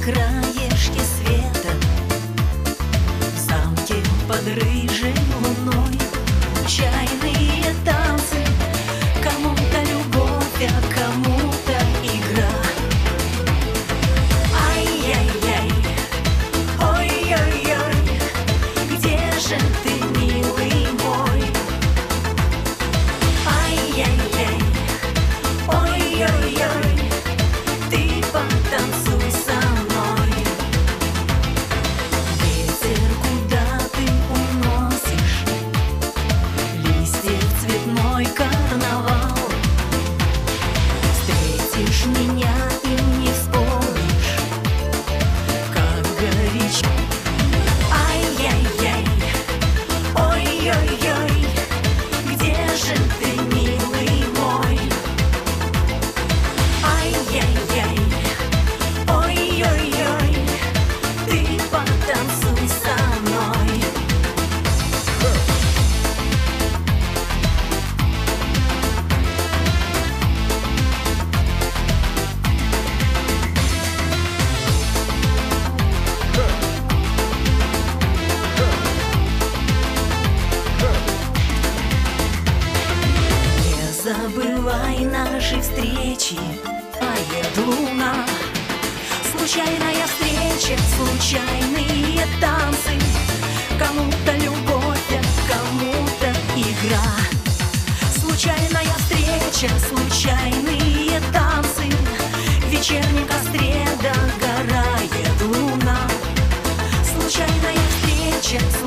краешке света, в замке под рыжей луной. Чайные танцы, кому-то любовь, а кому-то игра. Ай-яй-яй, ой-ой-ой, где же ты, милый мой? Ай-яй-яй, ой-ой-ой, ты потанцуй со мной. Ветер, куда ты уносишь листьев цветной карнавал? Встретишь меня и не вспомнишь, как горячо. Ай-яй-яй, ой-ой-ой, где же ты, милый мой? Ай-яй-яй, ой-ой-ой, ты потанцуй со мной. Не забывай наши встречи, тает луна. Случайная встреча, случайные танцы, кому-то любовь, а кому-то игра. Случайная встреча, случайные танцы, в вечернем костре догорает луна. Случайная встреча,